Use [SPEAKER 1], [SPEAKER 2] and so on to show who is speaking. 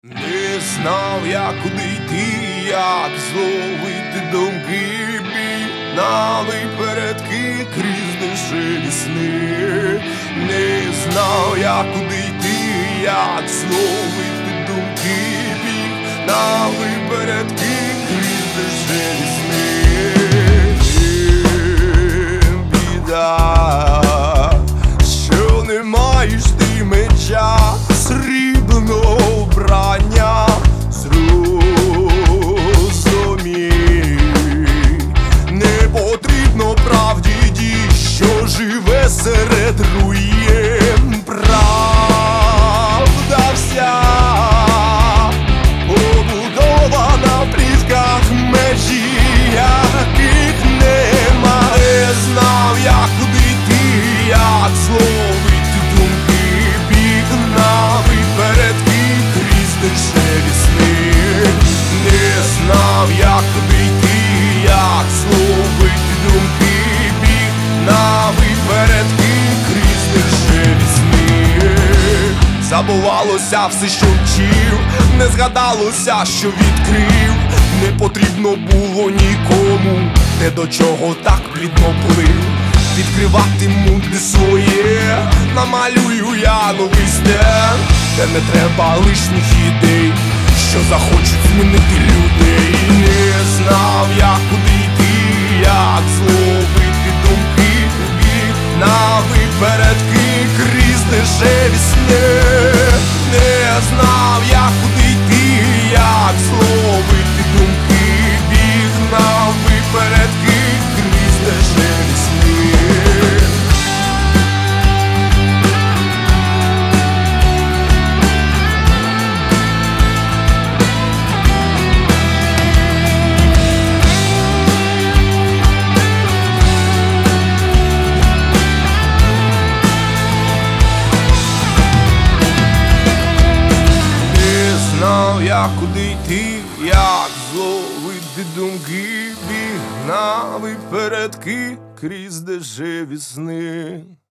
[SPEAKER 1] Не знав я, куди йти, як зловити думки, на випередки крізь дешеві сни. Не знав я, куди йти, як зловити думки, на випередки крізь дешеві сни. Біда, що не маєш ти меча срібного вбрання, зрозумій, не потрібно правді дій, що живе серед руїн. Правда вся побудована в плітках, межі яких нема. Не знав я, куди йти, як зловити думки, біг на випередки крізь дешеві сни. Не знав я, куди йти, як зловити думки, біг на випередки крізь дешеві сни. Забувалося все, що вчив, не згадалося, що відкрив. Не потрібно було нікому, те до чого так плідно плив. Відкривати муди своє, намалюю я новий стен, де не треба лишніх ідей, що захочуть змінити людей. Не знав я, куди йти, як зловити думки, біг на випередки крізь дешеві сни. Не знав я, куди йти, як зловити думки, біг на випередки крізь дешеві сни. Я куди йти, як зловити думки, біг на випередки крізь дешеві сни.